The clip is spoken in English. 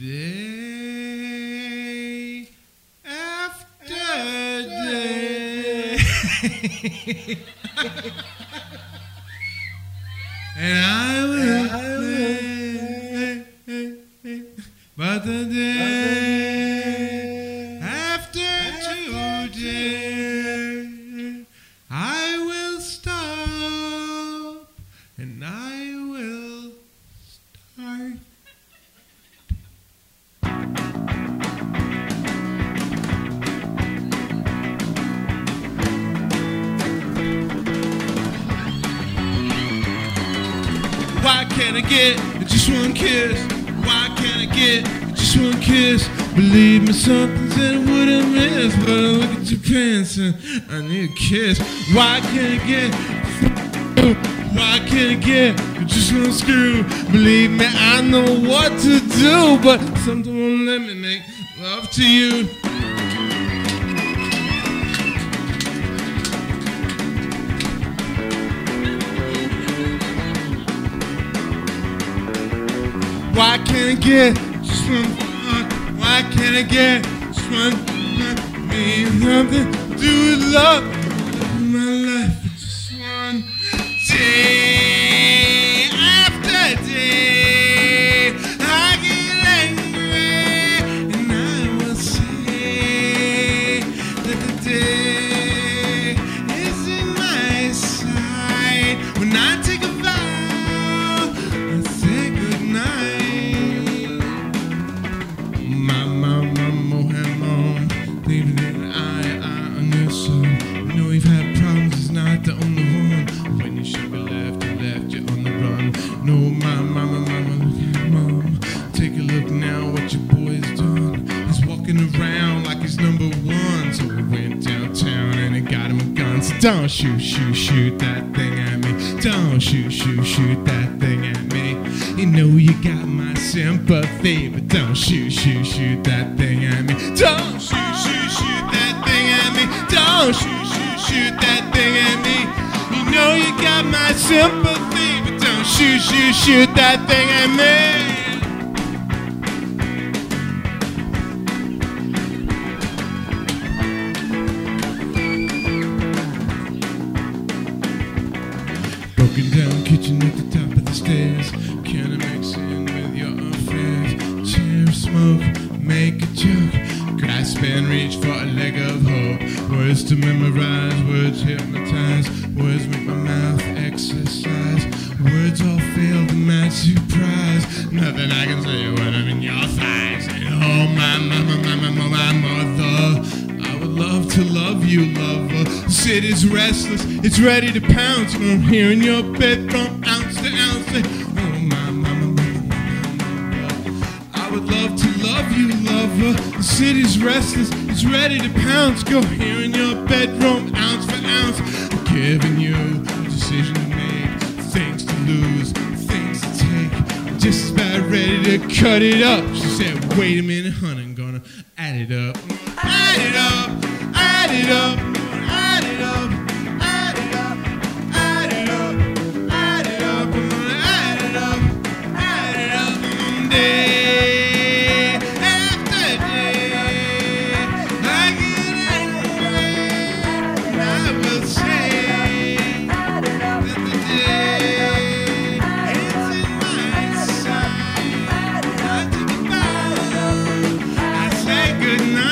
Day after day. And I will play, but the day after today, I will stop and I will start. Why can't I get just one kiss? Why can't I get just one kiss? Believe me, something's that I wouldn't miss. But I look at your pants and I need a kiss. Why can't I get? Why can't I get just one screw? Believe me, I know what to do, but something won't let me make love to you. Why can't I get just one fuck? Why can't I get just one fuck? Mean nothing to do with love. My life is just one day after day. I get angry and I will say that the day is in my sight. When I take a vow, I say goodnight. The only one when you should be left you on the run. No, my mama, look at mom. Take a look now what your boy's done. He's walking around like he's number one. So we went downtown and he got him a gun. So don't shoot that thing at me. Don't shoot that thing at me. You know you got my sympathy, but don't shoot that thing at me. Don't shoot that thing at me. Don't shoot that thing at me. You know you got my sympathy, but don't shoot that thing at me. Broken down kitchen at the top of the stairs. Can I mix in with your affairs? Chair of smoke, make a joke. Grasp and reach for a leg of hope. Words to memorize, words hypnotize. Words make my mouth exercise. Words all fail to match surprise. Nothing I can say when I'm in your thighs. And oh my mother, I would love to love you, lover. The city's restless, it's ready to pounce. When I'm here in your bed from ounce to ounce. Oh my mama, I would love to love you, lover. The city's restless, it's ready to pounce. Go here in your bedroom, ounce for ounce. I'm giving you a decision to make, things to lose, things to take. I'm just about ready to cut it up. She said, wait a minute, honey, I'm gonna add it up. Add it up, add it up, add it up, add it up, add it up, add it up, I'm gonna add it up, add it up, day after day. I get angry and I will say that the day is in my sight. I took a vow, I say goodnight.